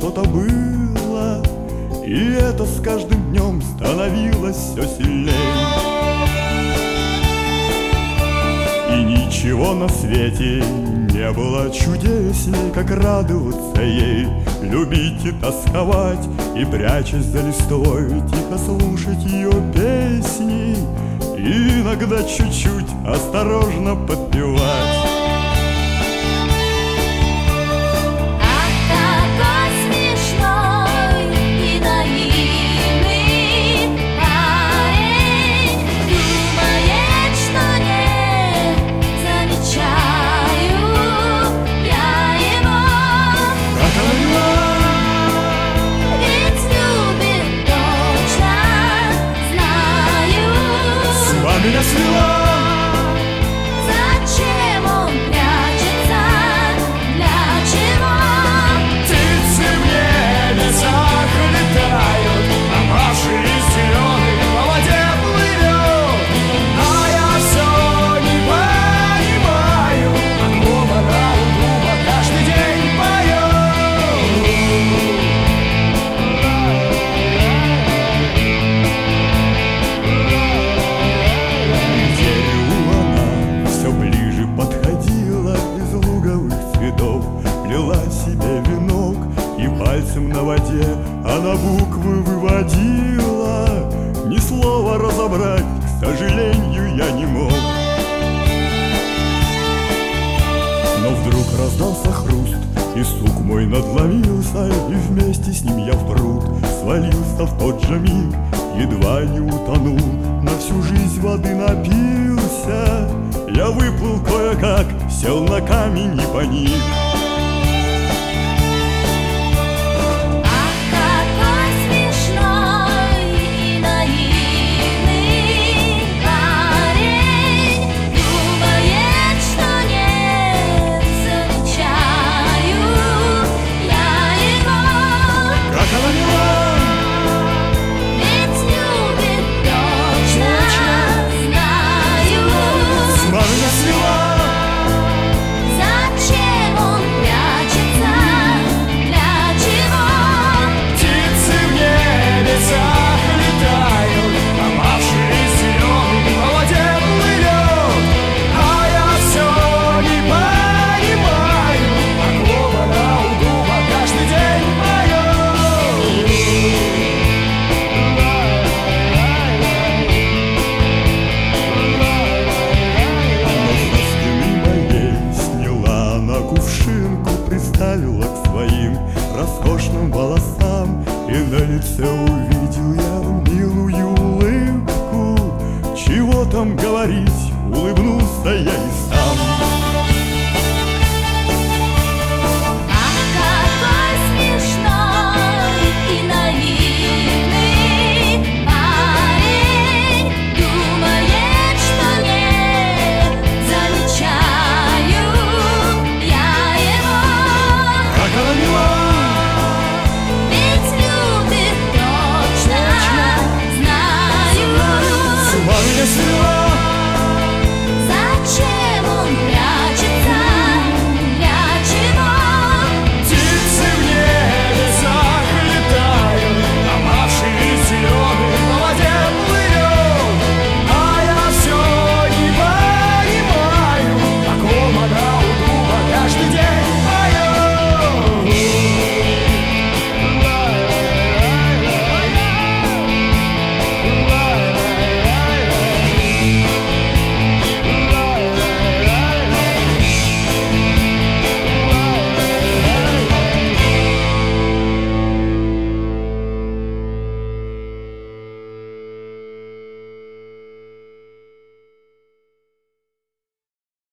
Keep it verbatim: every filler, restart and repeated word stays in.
что-то было, и это с каждым днем становилось все сильнее. И ничего на свете не было чудесней, как радоваться ей, любить и тосковать, и, прячась за листвой, тихо слушать ее песни, и иногда чуть-чуть осторожно подпевать. Меня свела. Зачем он прячется? Для чего? Птицы в небесах летают, а Маши зеленый по воде плывет. А я все не понимаю, от клуба до клуба каждый день лила себе венок, и пальцем на воде она буквы выводила. Ни слова разобрать, к сожалению, я не мог. Но вдруг раздался хруст, и сук мой надломился, и вместе с ним я в пруд свалился в тот же миг, едва не утонул, на всю жизнь воды напился. Я выплыл кое-как, сел на камень и паник. Приставила к своим роскошным волосам, и на лице